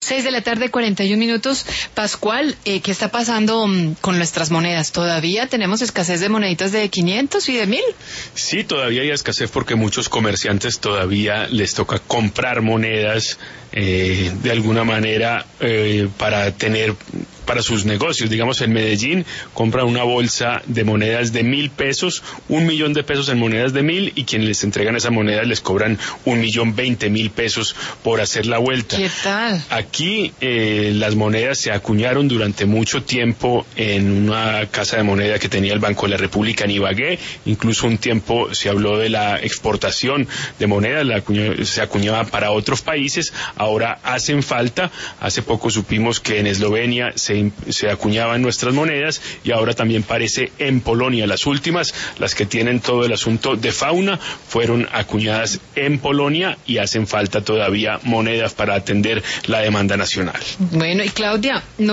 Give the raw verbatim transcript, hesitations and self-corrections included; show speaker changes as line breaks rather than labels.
Seis de la tarde, cuarenta y un minutos. Pascual, eh, ¿qué está pasando um, con nuestras monedas? ¿Todavía tenemos escasez de moneditas de quinientos y de mil?
Sí, todavía hay escasez porque muchos comerciantes todavía les toca comprar monedas eh, de alguna manera eh, para tener para sus negocios. Digamos, en Medellín compran una bolsa de monedas de mil pesos, un millón de pesos en monedas de mil, y quienes les entregan esas monedas les cobran un millón veinte mil pesos por hacer la vuelta.
¿Qué tal?
Aquí eh, las monedas se acuñaron durante mucho tiempo en una casa de moneda que tenía el Banco de la República en Ibagué. Incluso un tiempo se habló de la exportación de monedas, la acuñó, se acuñaba para otros países. Ahora hacen falta. Hace poco supimos que en Eslovenia se se acuñaban nuestras monedas, y ahora también parece en Polonia. Las últimas, las que tienen todo el asunto de fauna, fueron acuñadas en Polonia, y hacen falta todavía monedas para atender la demanda nacional.
Bueno, y Claudia, no